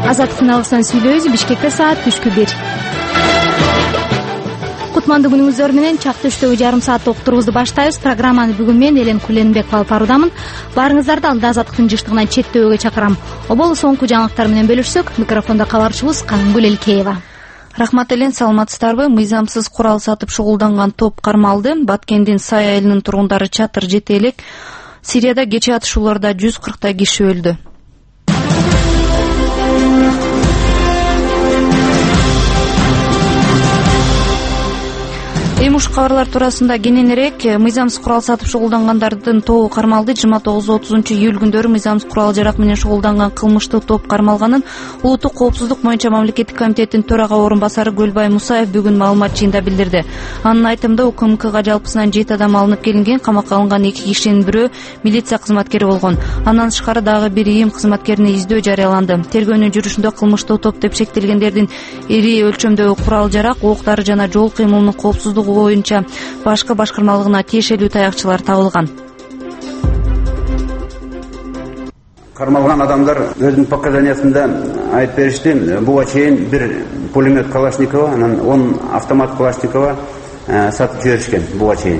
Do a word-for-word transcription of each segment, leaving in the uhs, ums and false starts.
Азаттыктын алыстан сүйлөөбүз. Бишкекте саат түшкү бир. Кутмандуу күнүңүздөр менен чактөштөгү жарым сааттык уктуруубузду баштайбыз. Программаны бүгүн мен Элен Куленбеков алып баруудамын. Баарыңыздарды алда азаттыктын жыштыгынан четтөөгө чакырам. Оболу соңку жаңылыктар менен бөлүшсөк, микрофондо кабарчыбыз Кангүл Элкеева. Рахмат Элен, саламатсыздарбы? Мыйзамсыз курал сатып шугулданган топ кармалды. Баткендин Сай айылынын тургундары чатыр жете элек. Сирияда кечээ атышууларда жүз кырктай киши өлдү. Эми ушул кабарлар туурасында кененирээк. Мыйзамсыз курал сатып шугулдангандардын тобу кармалды. жыйырма тогуз отузунчу июль күндөрү мыйзамсыз курал жарак менен шугулданган кылмыштуу топ кармалганын Улуттук коопсуздук боюнча мамлекеттик комитеттин төрага орун басары Көлбай Мусаев бүгүн маалымат жыйында билдирди. Анын айтымында УКМКга жалпысынан жети адам алынып келинген. Камакка алынган эки кишинин бирөө милиция кызматкери болгон. Андан тышкары дагы бир ИИМ кызматкерине издөө жарыяланды. Тергөөнүн жүрүшүндө кылмыштуу топ деп шектелгендердин ири өлчөмдөгү курал жарак, октары жана жол кыймылынын коопсуздугу боюнча башкы башкармалыгына тиешелүү таякчылар табылган. Кармалган адамдар өзүнүн показаниясында айтып беришти. Буга чейин бир пулемет Калашникова, анан он автомат Калашникова сатып жиберишкен буга чейин.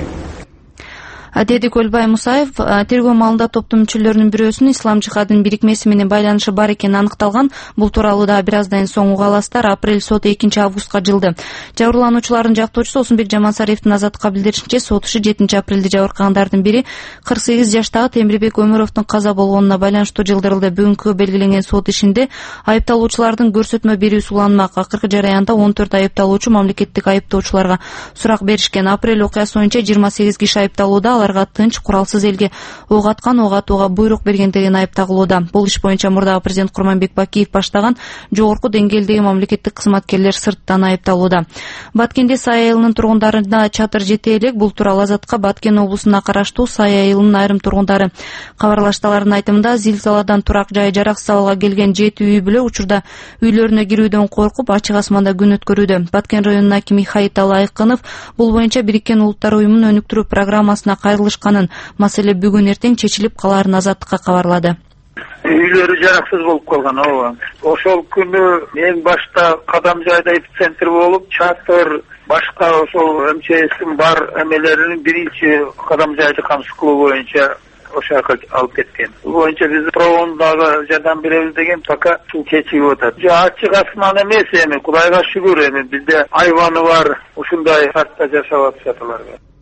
Деди Көлбай Мусаев. Тергөө маалында топтун мүчөлөрүнүн бирөөсүнүн ислам жихадынын бирикмеси менен байланышы бар экени аныкталган. Бул тууралуу да бир аздан соң уга аласыздар. Апрель соту экинчи августка жылды. Жабырлануучулардын жактоочусу Осунбек Жамансариевдин Азаттыкка билдиришинче, сот иши жетинчи апрелде жабыркагандардын бири кырк сегиз жаштагы Темирбек Өмүровдун каза болгонуна байланыштуу жылдырылды. Бүгүнкү белгиленген сот ишинде айыпталуучулардын көрсөтмө берүүсү уланмак. Акыркы жараянда он төрт айыпталуучу мамлекеттик айыптоочуларга сурак беришкен. Апрель окуясы боюнча жыйырма сегиз киши айыпталууда. Тынч, куралсыз элге ок аткан, ок атууга буйрук бергендигин айыпталууда. Бул иш боюнча мурдагы президент Курманбек Бакиев баштаган жогорку деңгээлдеги мамлекеттик кызматкерлер сырттан айыпталууда. Баткенде Сай айылынын тургундарына чатыр жете элек. Бул тууралуу Азаттыкка Баткен облусуна караштуу Сай айылынын айрым тургундары кабарлашты. Алардын айтымында, зилзаладан турак жай жараксыз абалга келген жети үй бүлө учурда үйлөрүнө кирүүдөн коркуп, ачык асманда күн өткөрүүдө. Баткен районунун акими Хайытал Айкынов бул боюнча Бириккен Улуттар уюмунун өнүктүрүү программасына кайрылышканын, маселе бүгүн эртең чечилип калаарын Азаттыкка кабарлады. Үйлөрү жараксыз болуп калган. Ооба. Ошол күнү эң башта Кадам жайда эпицентр болуп, чатыр башка ошол МЧСтин бар эмелеринин биринчи Кадам жайды камсыз кылуу боюнча ошол жака алып кеткен. Бул боюнча биз провондагы жардам беребиз деген пока суу чечилип атат. Ачык асман эмес эми, Кудайга шүгүр, эми бизде айваны бар, ушундай шартта жашап атышат алар.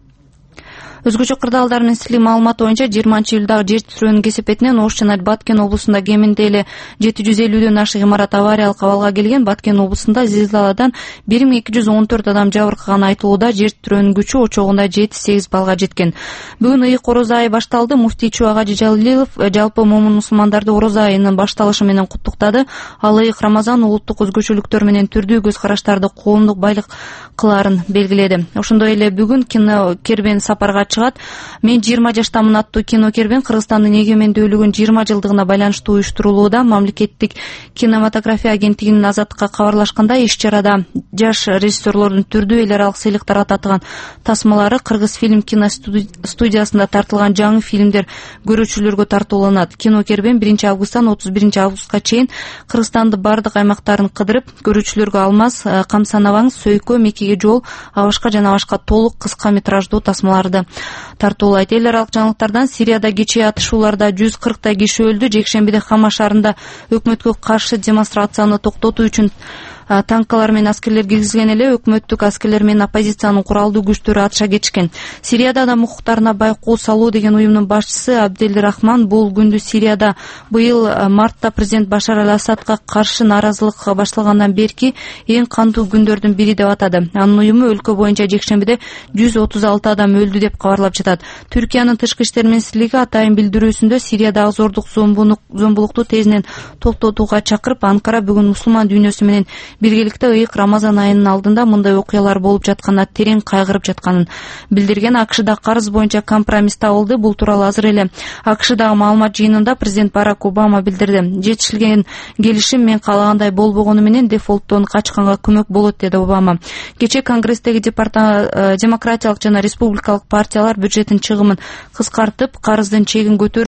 Өзгөчө кырдаалдардын сили маалыматы боюнча жыйырманчы июлдагы жер титирөөнүн кесепетинен Ош жана Баткен облусунда кеминде эле жети жүз элүүдөн ашык имарат авариялык абалга келген. Баткен облусунда зилзаладан бир миң эки жүз он төрт адам жабыркаганы айтылууда. Жер титирөөнүн күчү очогунда жети сегиз балга жеткен. Бүгүн ыйык орозо айы башталды. Муфтий Чубагажы Жалилов жалпы момун мусулмандарды орозо айынын башталышы менен куттуктады. Ал ыйык Рамазан улуттук өзгөчөлүктөр менен түрдүү көз караштарды коомдук байлык кылаарын белгиледи. Ошондой эле бүгүн кино кербен сапарга чыгат. Мен жыйырма жаштамын аттуу кино кербен Кыргызстандын эгемендүүлүгүнүн жыйырма жылдыгына байланыштуу уюштурулууда. Мамлекеттик кинематография агенттигинин Азаттыкка кабарлашканда, иш-чарада жаш режиссерлордун түрдүү эл аралык сыйлыктар ататыган тасмалары Кыргыз фильм киностудиясында тартылган жаңы фильмдер көрүүчүлөргө тартууланат. Кино кербен биринчи августтан отуз биринчи августка чейин Кыргызстандын бардык аймактарын кыдырып, көрүүчүлөргө Алмаз, Камсанабаңыз, Сөйкө, Мекеге жол, Абашка жана башка толук кыска метраждуу тасмаларды тартуулайт. Эл аралык жаңылыктардан Сирияда кечээ атышууларда жүз кырктай киши өлдү. Жекшембиде Хама шаарында өкмөткө каршы демонстрацияны токтотуу үчүн танкалар менен аскерлер киргизилген эле. Өкмөттүк аскерлер менен оппозициянын куралдуу күчтөрү атыша кетишкен. Сирияда адам укуктарына байкоо салуу деген уюмдун башчысы Абдель Рахман бул күндү Сирияда быйыл мартта президент Башар аль-Асадка каршы нааразылык башталгандан берки эң кандуу күндөрдүн бири деп атады. Анын уюму өлкө боюнча жекшембиде жүз отуз алты адам өлдү деп кабарлап жатат. Түркиянын тышкы иштер министрлиги атайын билдирүүсүндө Сириядагы зордук зомбулукту тезинен токтотууга чакырып, Анкара бүгүн мусулман дүйнөсү менен биргеликте ыйык Рамазан айынын алдында мындай окуялар болуп жатканына терең кайгырып жатканын билдирген. АКШда карыз боюнча компромисс табылды. Бул тууралуу азыр эле АКШдагы маалымат жыйынында президент Барак Обама билдирди. Жетишилген келишим мен каалагандай болбогону менен дефолттон качканга көмөк болот, деди Обама. Кечээ Конгресстеги демократиялык жана республикалык партиялар бюджеттин чыгымын кыскартып, карыздын чегин көтөрүп